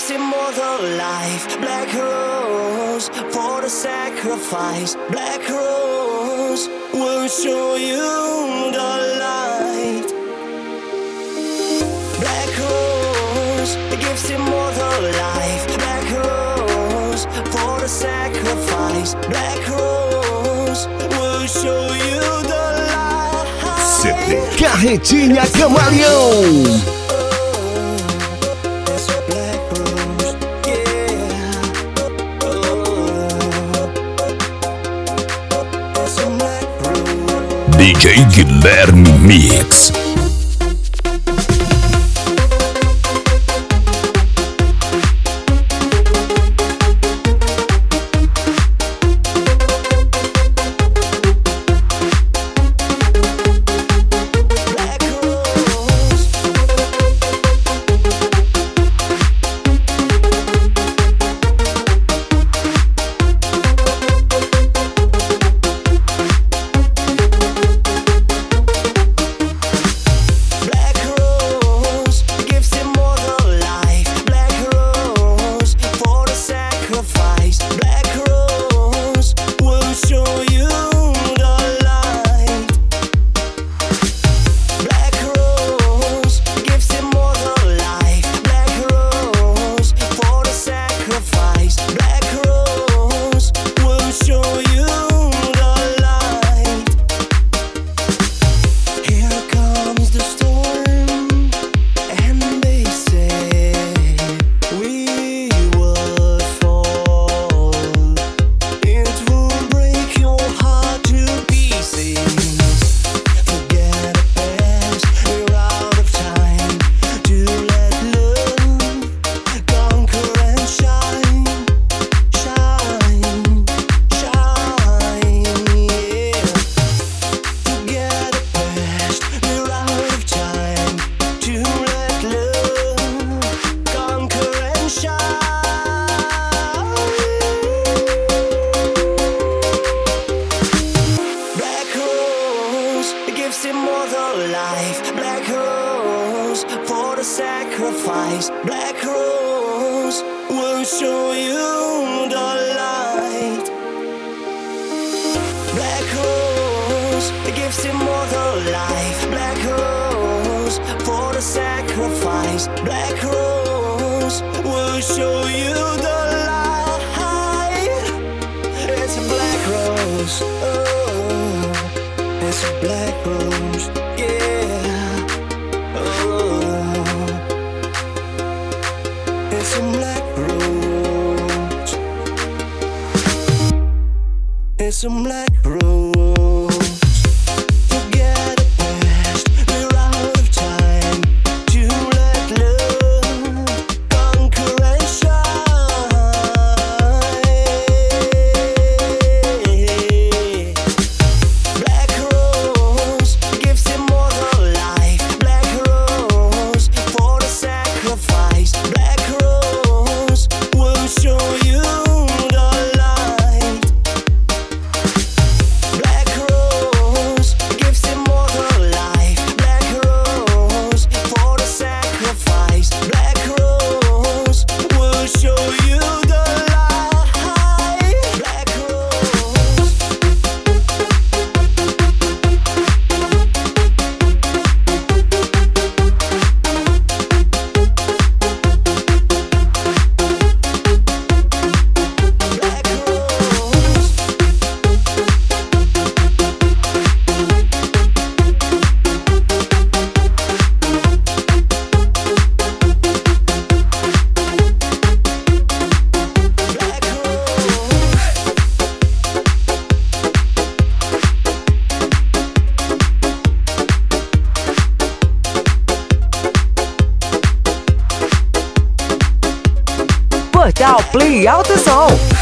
gives immortal life. Black rose for the sacrifice. Black rose will show you the light. Black rose gives immortal life. Black rose for the sacrifice. Black rose will show you the light. CD Carretinha Camaleão. DJ Guilherme Mix. Black rose will show you the light. Black rose gives immortal life. Black rose for the sacrifice. Black rose will show you the light. It's a black rose. Oh, it's a black rose. Yeah. It's a black rose. It's a black rose. Forget the past. We're out of time to let love conquer and shine. Black rose gives immortal life. Black rose for the sacrifice. Black rose will show you the light. Black rose gives immortal life. Black rose for the sacrifice. Black rose will show you the light. Black rose. Black rose. Black rose. Portal Play Alto Som.